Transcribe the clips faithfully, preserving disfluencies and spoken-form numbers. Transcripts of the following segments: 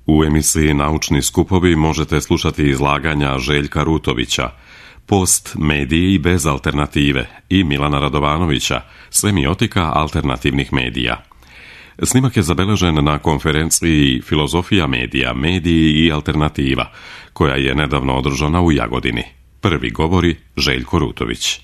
U emisiji Naučni skupovi možete slušati izlaganja Željka Rutovića, Post mediji bez alternative i Milana Radovanovića, Semiotika alternativnih medija. Snimak je zabeležen na konferenciji Filozofija medija, mediji i alternativa, koja je nedavno održana u Jagodini. Prvi govori Željko Rutović.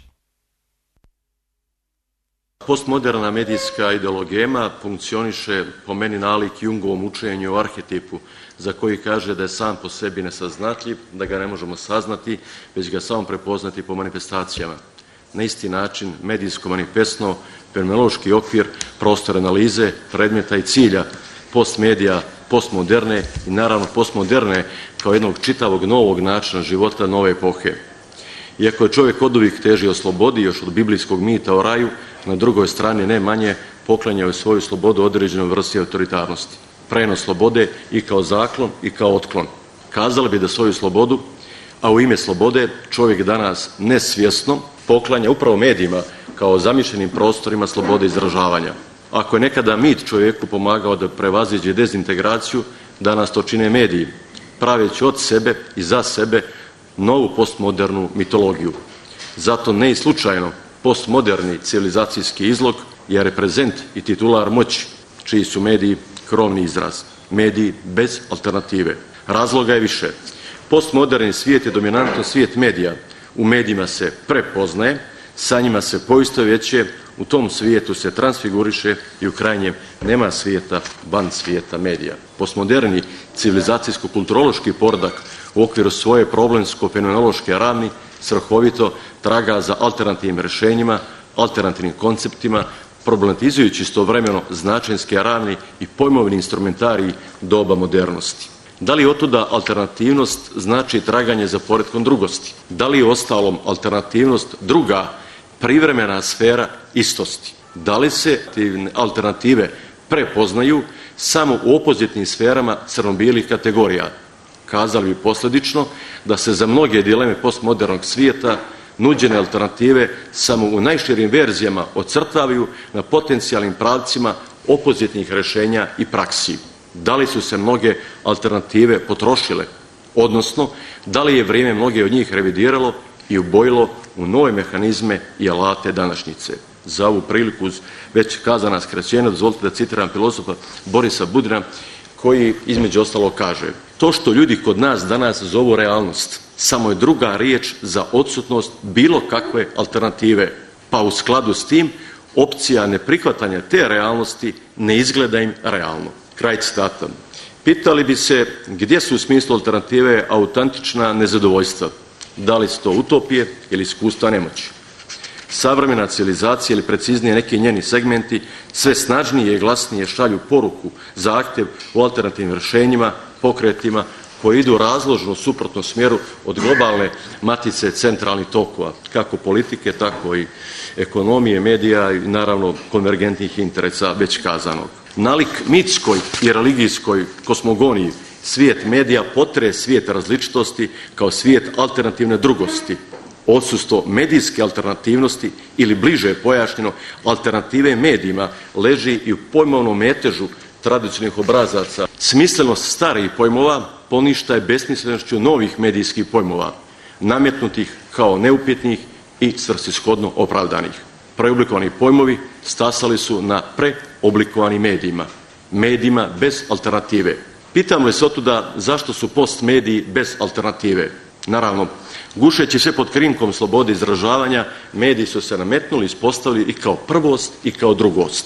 Postmoderna medijska ideologema funkcioniše po meni nalik Jungovom učenju o arhetipu, za koji kaže da je sam po sebi nesaznatljiv, da ga ne možemo saznati, već ga samo prepoznati po manifestacijama. Na isti način medijsko-manifestno fenomenološki okvir, prostor analize, predmeta i cilja postmedija, postmoderne i naravno postmoderne kao jednog čitavog novog načina života nove epohe. Iako je čovjek oduvijek težio slobodi još od biblijskog mita o raju, na drugoj strani ne manje poklanjao je svoju slobodu određenoj vrsti autoritarnosti. Prenos slobode i kao zaklon i kao otklon. Kazali bi da svoju slobodu, a u ime slobode čovjek danas nesvjesno poklanja upravo medijima kao zamišljenim prostorima slobode izražavanja. Ako je nekada mit čovjeku pomagao da prevaziđe dezintegraciju, danas to čine mediji, praveći od sebe i za sebe novu postmodernu mitologiju. Zato ne i slučajno postmoderni civilizacijski izlog je reprezent i titular moći, čiji su mediji krovni izraz. Mediji bez alternative. Razloga je više. Postmoderni svijet je dominantno svijet medija. U medijima se prepoznaje, sa njima se poistovjećuje, u tom svijetu se transfiguriše i u krajnjem nema svijeta van svijeta medija. Postmoderni civilizacijsko-kulturološki poredak u okviru svoje problemsko-fenomenološke ravni svrhovito traga za alternativnim rješenjima, alternativnim konceptima, problematizujući istovremeno značenjske ravni i pojmovni instrumentariji doba modernosti. Da li otuda alternativnost znači traganje za poretkom drugosti? Da li je ostalom alternativnost druga privremena sfera istosti? Da li se alternative prepoznaju samo u opozitnim sferama crno-bijelih kategorija? Kazali bi posljedično da se za mnoge dileme postmodernog svijeta nuđene alternative samo u najširim verzijama ocrtavaju na potencijalnim pravcima opozitnih rješenja i praksi. Da li su se mnoge alternative potrošile, odnosno da li je vrijeme mnoge od njih revidiralo i ubojilo u nove mehanizme i alate današnjice. Za ovu priliku uz već kazana skraćenja dozvolite da citiram filozofa Borisa Budina, koji između ostalog kaže: to što ljudi kod nas danas zovu realnost samo je druga riječ za odsutnost bilo kakve alternative, pa u skladu s tim opcija neprihvatanja te realnosti ne izgleda im realno. Kraj citata. Pitali bi se gdje su u smislu alternative autentična nezadovoljstva, da li su to utopije ili iskustva nemoći. Savremena civilizacija ili preciznije neki njeni segmenti sve snažnije i glasnije šalju poruku, zahtjev u alternativnim rješenjima, pokretima koji idu razložno u suprotnom smjeru od globalne matice centralnih tokova, kako politike, tako i ekonomije, medija i naravno konvergentnih interesa već kazanog. Nalik mitskoj i religijskoj kosmogoniji svijet medija potre svijet različitosti kao svijet alternativne drugosti. Odsustvo medijske alternativnosti ili bliže pojašnjeno alternative medijima leži i u pojmovnom metežu tradicionalnih obrazaca. Smislenost starijih pojmova poništa je besmislenošću novih medijskih pojmova, nametnutih kao neupitnih i svrsishodno opravdanih. Preoblikovani pojmovi stasali su na preoblikovanim medijima, medijima bez alternative. Pitamo li se otuda zašto su postmediji bez alternative? Naravno, gušeći sve pod krinkom slobode izražavanja, mediji su se nametnuli i ispostavili i kao prvost i kao drugost.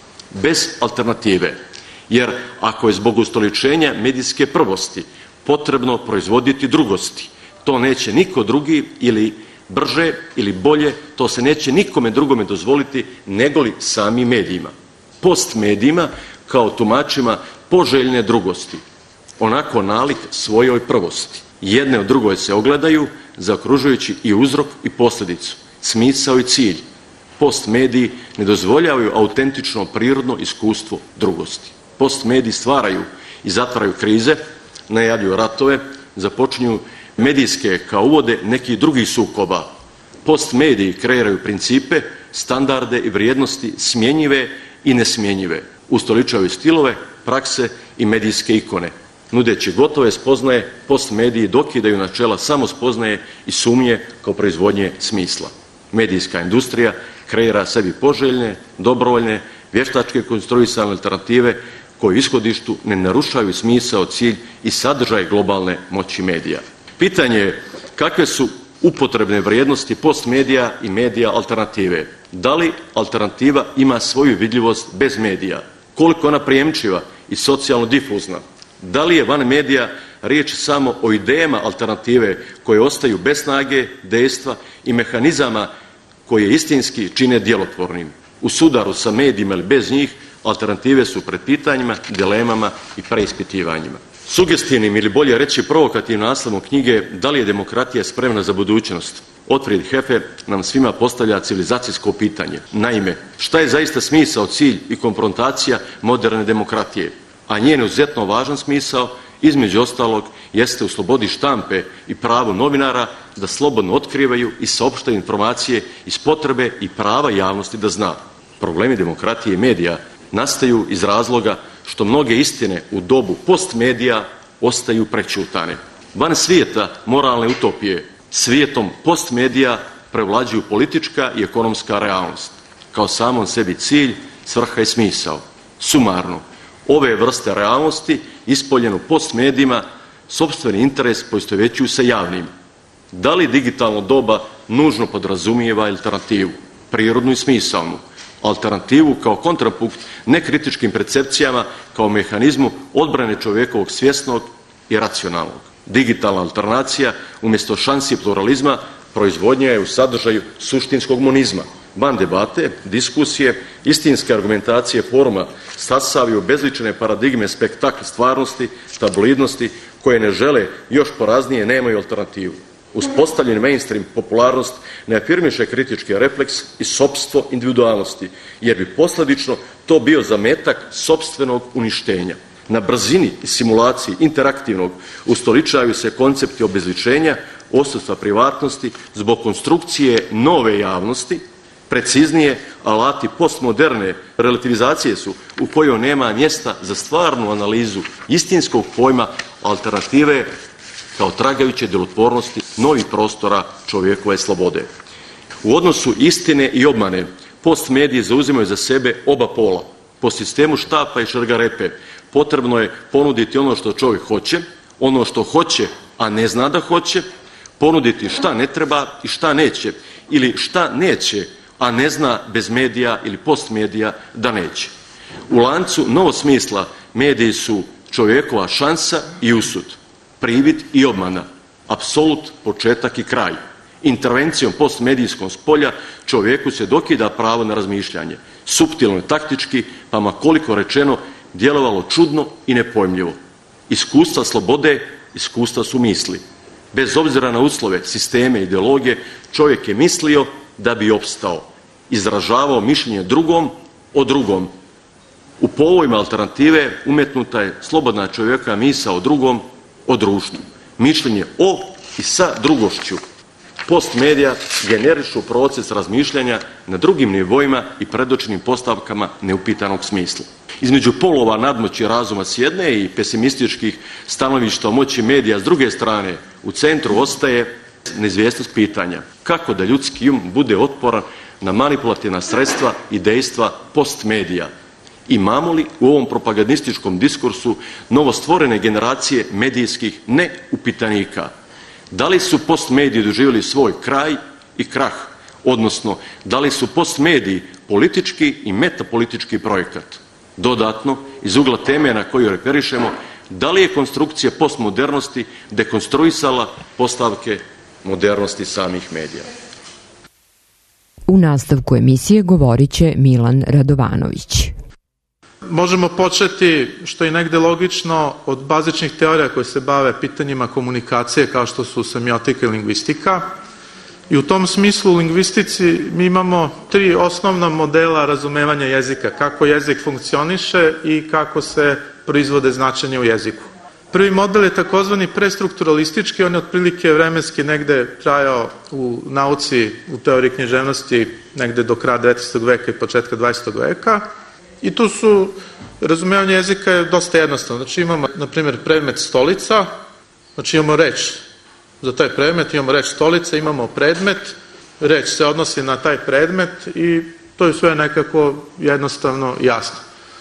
Bez alternative. Jer ako je zbog ustoličenja medijske prvosti potrebno proizvoditi drugosti, to neće niko drugi ili brže ili bolje, to se neće nikome drugome dozvoliti negoli sami medijima. Postmedijima kao tumačima poželjne drugosti, onako nalik svojoj prvosti. Jedne od drugoj se ogledaju, zaokružujući i uzrok i posljedicu, smisao i cilj. Postmediji ne dozvoljavaju autentično prirodno iskustvo drugosti. Postmediji stvaraju i zatvaraju krize, najavljuju ratove, započinju medijske kao uvode nekih drugih sukoba. Postmediji kreiraju principe, standarde i vrijednosti smjenjive i nesmjenjive. Ustoličavaju stilove, prakse i medijske ikone. Nudeći gotove spoznaje, postmediji dokidaju načela samo spoznaje i sumnje kao proizvodnje smisla. Medijska industrija kreira sebi poželjne, dobrovoljne, vještačke konstruisane alternative koje u ishodištu ne narušavaju smisao, cilj i sadržaj globalne moći medija. Pitanje je kakve su upotrebne vrijednosti postmedija i medija alternative. Da li alternativa ima svoju vidljivost bez medija? Koliko ona prijemčiva i socijalno difuzna? Da li je van medija riječ samo o idejama alternative koje ostaju bez snage, dejstva i mehanizama koje istinski čine djelotvornim? U sudaru sa medijima ili bez njih alternative su pred pitanjima, dilemama i preispitivanjima. Sugestivnim ili bolje reći provokativnim naslovom knjige Da li je demokratija spremna za budućnost? Otfried Heffer nam svima postavlja civilizacijsko pitanje. Naime, šta je zaista smisao, cilj i konfrontacija moderne demokratije? A njen izuzetno važan smisao, između ostalog, jeste u slobodi štampe i pravu novinara da slobodno otkrivaju i saopštaju informacije iz potrebe i prava javnosti da zna. Problemi demokratije i medija nastaju iz razloga što mnoge istine u dobu postmedija ostaju prečutane. Van svijeta moralne utopije, svijetom postmedija prevlađuju politička i ekonomska realnost, kao samom sebi cilj, svrha i smisao. Sumarno, ove vrste realnosti ispoljenu postmedijima, sopstveni interes poistovjećuju se javnim. Da li digitalno doba nužno podrazumijeva alternativu, prirodnu i smisalnu? Alternativu kao kontrapunkt nekritičkim percepcijama, kao mehanizmu odbrane čovjekovog svjesnog i racionalnog. Digitalna alternacija umjesto šansi pluralizma proizvodnja je u sadržaju suštinskog monizma. Van debate, diskusije, istinske argumentacije foruma stasavaju bezlične paradigme spektakl stvarnosti, tabloidnosti koje ne žele još poraznije, nemaju alternativu. Uspostavljen mainstream popularnost ne afirmiše kritički refleks i sopstvo individualnosti, jer bi posljedično to bio zametak sopstvenog uništenja. Na brzini i simulaciji interaktivnog ustoličavaju se koncepti obezličenja, odsustva privatnosti zbog konstrukcije nove javnosti. Preciznije, alati postmoderne relativizacije su u kojoj nema mjesta za stvarnu analizu istinskog pojma alternative kao tragajuće djelotvornosti novih prostora čovjekove slobode. U odnosu istine i obmane postmediji zauzimaju za sebe oba pola. Po sistemu štapa i šargarepe potrebno je ponuditi ono što čovjek hoće, ono što hoće, a ne zna da hoće, ponuditi šta ne treba i šta neće, ili šta neće, a ne zna bez medija ili postmedija da neće. U lancu novog smisla mediji su čovjekova šansa i usud, privid i obmana, apsolut, početak i kraj. Intervencijom postmedijskog spolja čovjeku se dokida pravo na razmišljanje, suptilno i taktički, pa ma koliko rečeno djelovalo čudno i nepojmljivo. Iskustva slobode, iskustva su misli. Bez obzira na uslove, sisteme, ideologije, čovjek je mislio da bi opstao, izražavao mišljenje drugom o drugom. U povojima alternative umetnuta je slobodna čovjeka misao o drugom, o društvu. Mišljenje o i sa drugošću. Postmedija generišu proces razmišljanja na drugim nivoima i predočenim postavkama neupitanog smisla. Između polova nadmoći razuma s jedne i pesimističkih stanovišta o moći medija s druge strane, u centru ostaje neizvjesnost pitanja kako da ljudski um bude otporan na manipulativna sredstva i dejstva postmedija. Imamo li u ovom propagandističkom diskursu novostvorene generacije medijskih neupitanika? Da li su postmediji doživjeli svoj kraj i krah? Odnosno, da li su postmediji politički i metapolitički projekat? Dodatno, iz ugla teme na koju referišemo, da li je konstrukcija postmodernosti dekonstruisala postavke modernosti samih medija? U nastavku emisije govorit će Milan Radovanović. Možemo početi, što je negde logično, od bazičnih teorija koje se bave pitanjima komunikacije kao što su semiotika i lingvistika. I u tom smislu u lingvistici mi imamo tri osnovna modela razumevanja jezika, kako jezik funkcioniše i kako se proizvode značenje u jeziku. Prvi model je takozvani prestrukturalistički, on je otprilike vremenski negde trajao u nauci, u teoriji književnosti negde do kraja devetnaestog veka i početka dvadesetog veka. I tu su, razumevanje jezika je dosta jednostavno. Znači imamo, na primjer, predmet stolica, znači imamo reč za taj predmet, imamo reč stolica, imamo predmet, reč se odnosi na taj predmet i to je sve nekako jednostavno jasno.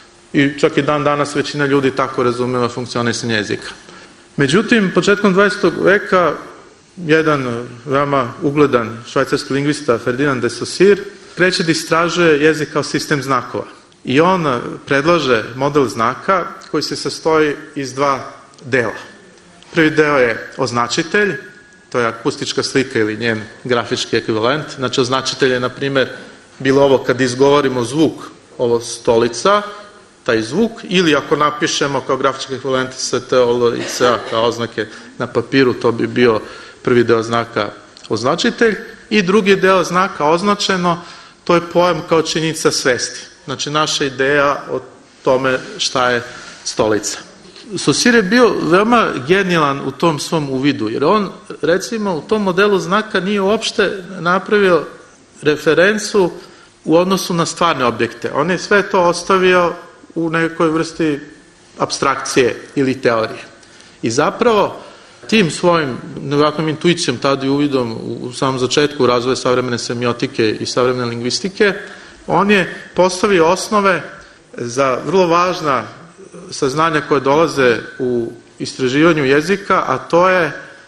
I čak i dan danas većina ljudi tako razumeva funkcionisanje jezika. Međutim, početkom dvadesetog veka jedan veoma ugledan švajcarski lingvista Ferdinand de Saussure kreće da istražuje jezik kao sistem znakova. I on predlaže model znaka koji se sastoji iz dva dela. Prvi deo je označitelj, to je akustička slika ili njen grafički ekvivalent. Znači označitelj je, na primjer, bilo ovo kad izgovorimo zvuk, ovo stolica, taj zvuk, ili ako napišemo kao grafički ekvivalent S T O L i C A kao oznake na papiru, to bi bio prvi deo znaka označitelj. I drugi deo znaka označeno, to je pojam kao činjenica svesti. Znači naša ideja o tome šta je stolica. Saussure je bio veoma genijalan u tom svom uvidu, jer on, recimo, u tom modelu znaka nije uopšte napravio referencu u odnosu na stvarne objekte. On je sve to ostavio u nekoj vrsti apstrakcije ili teorije. I zapravo tim svojim nevjerojatnom intuicijom, tada i uvidom u samom začetku razvoja savremene semiotike i savremene lingvistike, on je postavio osnove za vrlo važna saznanja koje dolaze u istraživanju jezika, a to je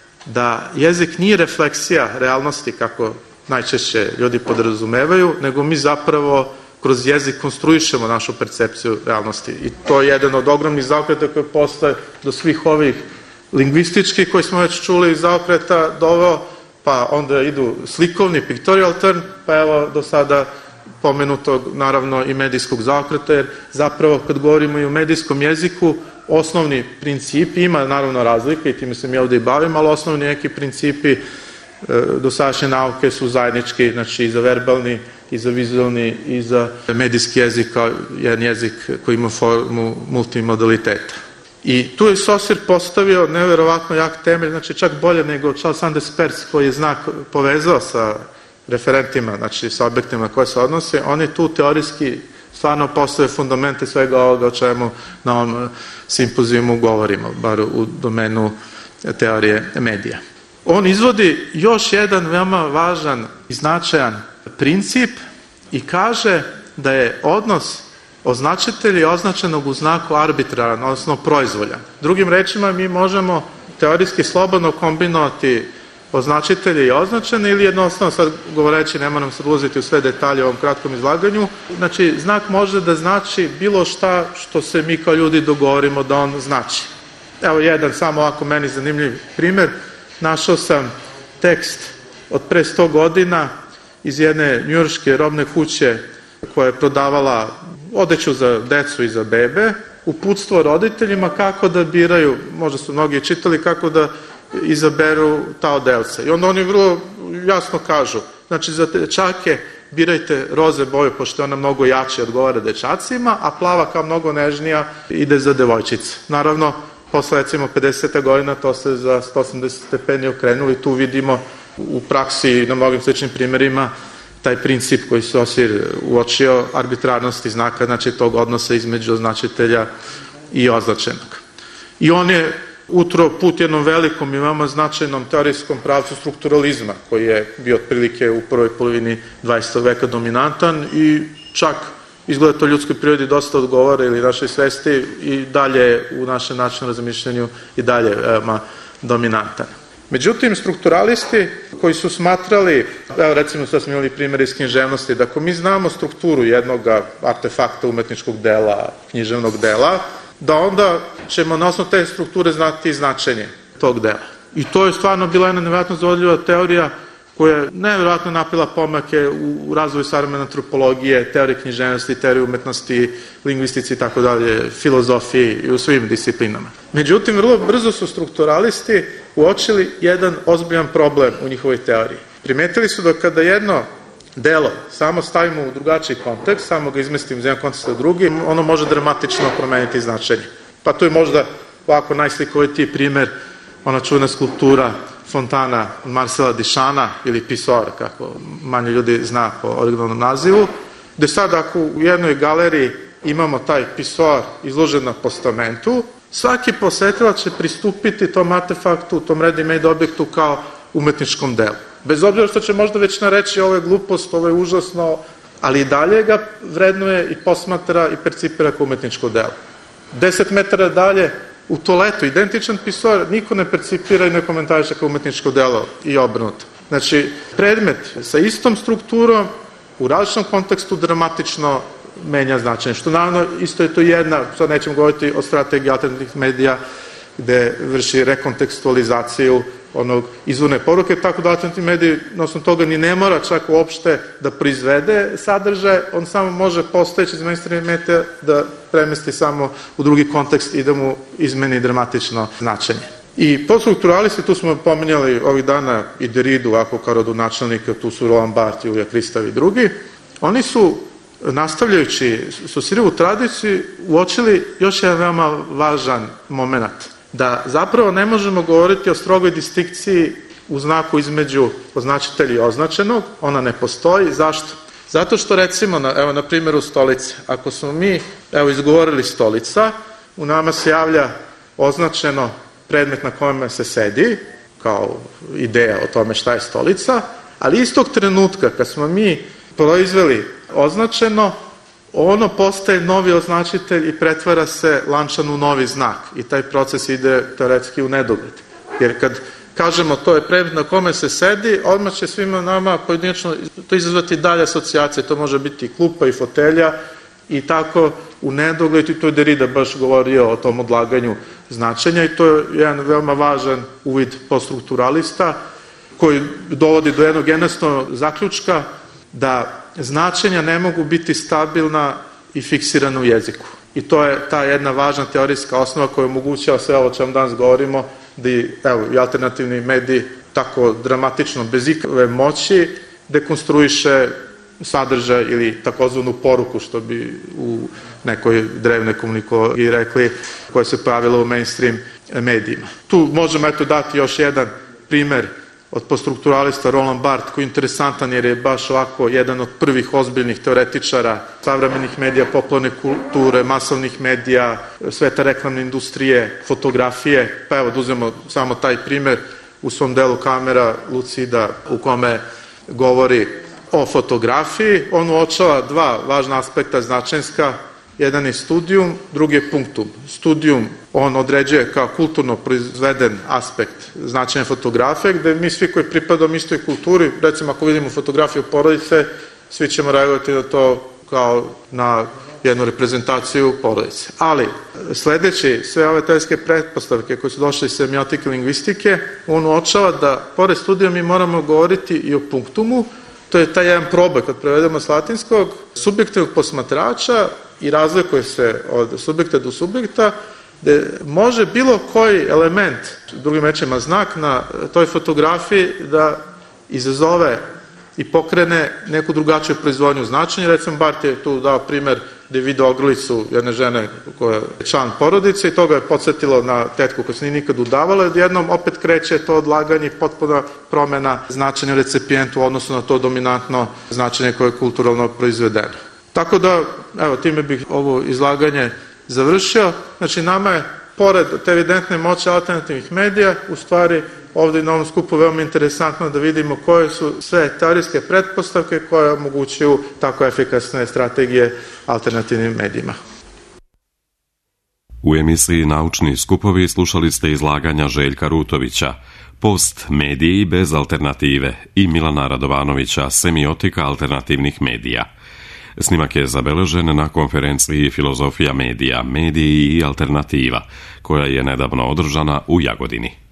da jezik nije refleksija realnosti kako najčešće ljudi podrazumevaju, nego mi zapravo kroz jezik konstruišemo našu percepciju realnosti. I to je jedan od ogromnih zaokreta koji postoje do svih ovih lingvističkih koji smo već čuli iz zaokreta doveo, pa onda idu slikovni, pictorial turn, pa evo do sada pomenutog naravno i medijskog zaokreta, jer zapravo kad govorimo i o medijskom jeziku, osnovni principi, ima naravno razlike i time se mi ovde i bavim, ali osnovni neki principi e, dosadašnje nauke su zajednički, znači i za verbalni, i za vizualni, i za medijski jezik kao jedan jezik koji ima formu multimodaliteta. I tu je Saussure postavio neverovatno jak temelj, znači čak bolje nego Charles Sanders Peirce koji je znak povezao sa referentima, znači sa objektima koje se odnose, on je tu teorijski stvarno postavio fundamente svega ovoga o čemu na ovom simpozijumu govorimo, bar u domenu teorije medija. On izvodi još jedan veoma važan i značajan princip i kaže da je odnos označitelja i označenog u znaku arbitraran, odnosno proizvoljan. Drugim rečima, mi možemo teorijski slobodno kombinovati označitelje i označene ili jednostavno, sad govoreći, ne moram sad ulaziti u sve detalje u ovom kratkom izlaganju, znači znak može da znači bilo šta što se mi kao ljudi dogovorimo da on znači. Evo jedan samo ovako meni zanimljiv primer. Našao sam tekst od pre sto godina iz jedne njujorške robne kuće koja je prodavala odeću za decu i za bebe, uputstvo roditeljima kako da biraju, možda su mnogi čitali, kako da izaberu ta odelca. I onda oni vrlo jasno kažu, znači za dečake birajte roze boju, pošto ona mnogo jače odgovara dečacima, a plava kao mnogo nežnija ide za devojčice. Naravno, posle recimo pedeset godina to se za sto osamdeset stepeni okrenuli, tu vidimo u praksi na mnogim sličnim primerima taj princip koji se Saussure uočio arbitrarnosti znaka, znači tog odnosa između označitelja i označenog. I on je utro put jednom velikom i veoma značajnom teorijskom pravcu strukturalizma, koji je bio otprilike u prvoj polovini dvadesetog veka dominantan i čak izgleda to ljudskoj prirodi dosta odgovara ili našoj svesti i dalje u našem načinu razmišljanju i dalje veoma dominantan. Međutim, strukturalisti koji su smatrali, evo recimo sad smo imali primjer iz književnosti, da ako mi znamo strukturu jednog artefakta umetničkog dela, književnog dela, da onda ćemo na osnovu te strukture znati značenje tog dela. I to je stvarno bila jedna nevjerojatno zavodljiva teorija koja je nevjerojatno napila pomake u razvoju savremene antropologije, teorije književnosti, teorije umetnosti, lingvistici i tako dalje, filozofiji i u svim disciplinama. Međutim, vrlo brzo su strukturalisti uočili jedan ozbiljan problem u njihovoj teoriji. Primetili su da kada jedno delo samo stavimo u drugačiji kontekst, samo ga izmestimo iz jednog konteksta u drugi, ono može dramatično promeniti značenje. Pa tu je možda ovako najslikovitiji primer, ona čuvena skulptura fontana Marcela Duchampa ili Pisor, kako manje ljudi zna po originalnom nazivu, gde sad ako u jednoj galeriji imamo taj pisoar izložen na postamentu, svaki posetilac će pristupiti tom artefaktu, tom ready-made objektu kao umetničkom delu. Bez obzira što će možda već nareći ovo je glupost, ovo je užasno, ali i dalje ga vrednuje i posmatra i percipira kao umetničko delo. Deset metara dalje, u toaletu, identičan pisoar, niko ne percipira i ne komentariše kao umetničko delo i obrnuto. Znači, predmet sa istom strukturom, u različitom kontekstu dramatično menja značenje. Što naravno, isto je to jedna, sad nećemo govoriti o strategiji alternativnih medija, gde vrši rekontekstualizaciju onog izvorne poruke, tako da alternativni mediji na osnovu toga ni ne mora čak uopšte da proizvede sadržaj, on samo može postojeći iz mainstream medija da premesti samo u drugi kontekst i da mu izmeni dramatično značenje. I poststrukturalisti, tu smo pominjali ovih dana i Deridu, ovako kao rodonačelnika, tu su Roland Barthes, Julija Kristav i drugi, oni su, nastavljajući Saussureovu tradiciju, uočili još jedan veoma važan moment, da zapravo ne možemo govoriti o strogoj distinkciji u znaku između označitelja i označenog, ona ne postoji. Zašto? Zato što recimo, na, evo na primjeru stolice, ako smo mi, evo izgovorili stolica, u nama se javlja označeno predmet na kojem se sedi, kao ideja o tome šta je stolica, ali istog trenutka kad smo mi proizveli označeno, ono postaje novi označitelj i pretvara se lančano u novi znak i taj proces ide teoretski u nedogled. Jer kad kažemo to je predmet na kome se sedi, odmah će svima nama pojedinačno to izazvati dalje asocijacije, to može biti i klupa i fotelja i tako u nedogled, i to je Derrida baš govorio o tom odlaganju značenja i to je jedan veoma važan uvid poststrukturalista koji dovodi do jednog jednostavnog zaključka da značenja ne mogu biti stabilna i fiksirana u jeziku. I to je ta jedna važna teorijska osnova koja omogućava sve ovo o čemu danas govorimo, da i, evo, i alternativni mediji tako dramatično, bez ikakve moći, dekonstruiše sadržaj ili takozvanu poruku, što bi u nekoj drevnoj komunikologiji rekli, koja se pojavila u mainstream medijima. Tu možemo eto dati još jedan primer od poststrukturalista Roland Barthes, koji je interesantan jer je baš ovako jedan od prvih ozbiljnih teoretičara savremenih medija, popularne kulture, masovnih medija, sveta reklamne industrije, fotografije. Pa evo, da uzmemo samo taj primer u svom delu Kamera lucida, u kome govori o fotografiji. On uočava dva važna aspekta značenjska. Jedan je studijum, drugi je punktum. Studijum on određuje kao kulturno proizveden aspekt značenja fotografije, gde mi svi koji pripadamo istoj kulturi, recimo ako vidimo fotografiju porodice, svi ćemo reagovati na to kao na jednu reprezentaciju porodice. Ali, sledeći sve ove teorijske pretpostavke koje su došle iz semiotike i lingvistike, on uočava da, pored studija, mi moramo govoriti i o punktumu. To je taj jedan proboj, kad prevedemo s latinskog, subjektivnog posmatrača i razlikuje se od subjekta do subjekta, gde može bilo koji element, drugim rečima znak, na toj fotografiji da izazove i pokrene neku drugačiju proizvodnju značenja. Recimo, Barthes je tu dao primer gde je video ogrlicu jedne žene koja je član porodice i to ga je podsjetilo na tetku koja se nije nikad udavala, i jednom opet kreće to odlaganje i potpuna promena značenja recipijentu u odnosu na to dominantno značenje koje je kulturalno proizvedeno. Tako da, evo, time bih ovo izlaganje završio. Znači, nama je, pored te evidentne moći alternativnih medija, u stvari ovde na ovom skupu veoma interesantno da vidimo koje su sve teorijske pretpostavke koje omogućuju tako efikasne strategije alternativnim medijima. U emisiji Naučni skupovi slušali ste izlaganja Željka Rutovića, Post mediji bez alternative, i Milana Radovanovića, Semiotika alternativnih medija. Snimak je zabeležen na konferenciji Filozofija medija, mediji i alternativa, koja je nedavno održana u Jagodini.